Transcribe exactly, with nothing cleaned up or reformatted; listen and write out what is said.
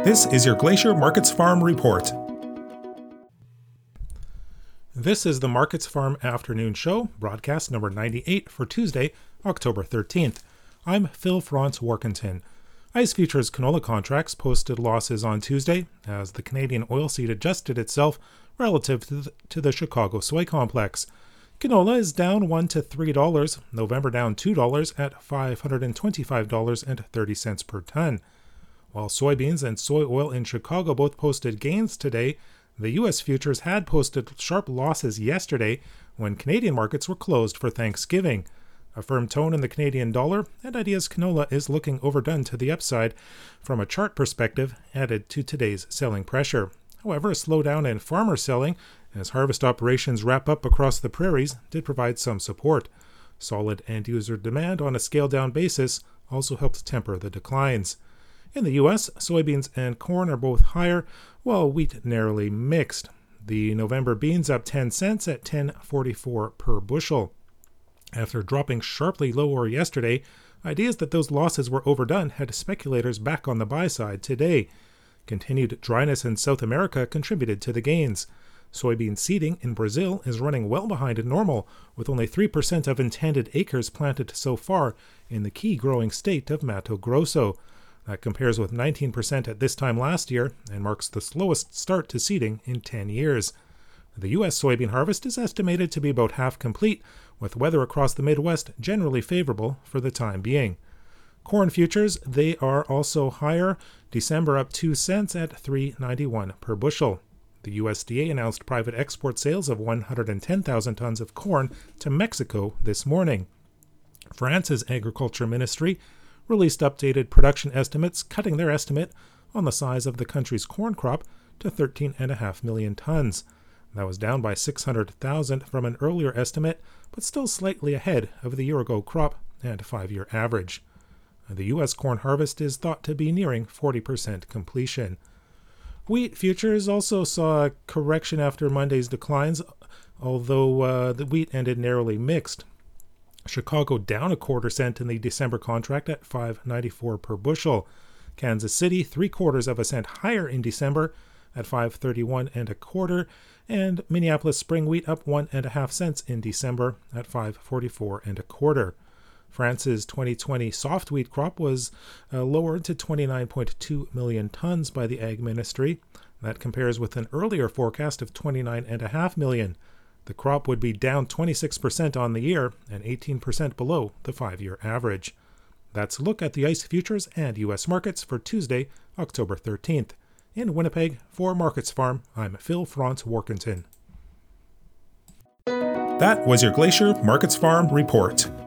This is your Glacier Markets Farm Report. This is the Markets Farm Afternoon Show, broadcast number ninety-eight for Tuesday, October thirteenth. I'm Phil Franz Warkentin. ICE Futures canola contracts posted losses on Tuesday as the Canadian oilseed adjusted itself relative to the, to the Chicago soy complex. Canola is down one to three dollars, November down two dollars at five hundred twenty-five dollars and thirty cents per ton. While soybeans and soy oil in Chicago both posted gains today, the U S futures had posted sharp losses yesterday when Canadian markets were closed for Thanksgiving. A firm tone in the Canadian dollar and Ideas canola is looking overdone to the upside from a chart perspective added to today's selling pressure. However, a slowdown in farmer selling as harvest operations wrap up across the prairies did provide some support. Solid end-user demand on a scaled-down basis also helped temper the declines. In the U S, soybeans and corn are both higher, while wheat narrowly mixed. The November beans up ten cents at ten forty-four per bushel. After dropping sharply lower yesterday, ideas that those losses were overdone had speculators back on the buy side today. Continued dryness in South America contributed to the gains. Soybean seeding in Brazil is running well behind normal, with only three percent of intended acres planted so far in the key growing state of Mato Grosso. That compares with nineteen percent at this time last year and marks the slowest start to seeding in ten years. The U S soybean harvest is estimated to be about half complete, with weather across the Midwest generally favorable for the time being. Corn futures, they are also higher, December up two cents at three ninety-one per bushel. The U S D A announced private export sales of one hundred ten thousand tons of corn to Mexico this morning. France's agriculture ministry released updated production estimates, cutting their estimate on the size of the country's corn crop to thirteen point five million tons. That was down by six hundred thousand from an earlier estimate, but still slightly ahead of the year-ago crop and five-year average. The U S corn harvest is thought to be nearing forty percent completion. Wheat futures also saw a correction after Monday's declines, although uh, the wheat ended narrowly mixed. Chicago down a quarter cent in the December contract at five ninety-four per bushel. Kansas City three quarters of a cent higher in December at five thirty-one and a quarter, and Minneapolis spring wheat up one and a half cents in December at five forty-four and a quarter. France's twenty twenty soft wheat crop was uh, lowered to twenty-nine point two million tons by the Ag Ministry. That compares with an earlier forecast of twenty-nine point five million. The crop would be down twenty-six percent on the year and eighteen percent below the five-year average. That's a look at the ICE futures and U S markets for Tuesday, October thirteenth. In Winnipeg, for Markets Farm, I'm Phil Franz Warkentin. That was your Glacier Markets Farm Report.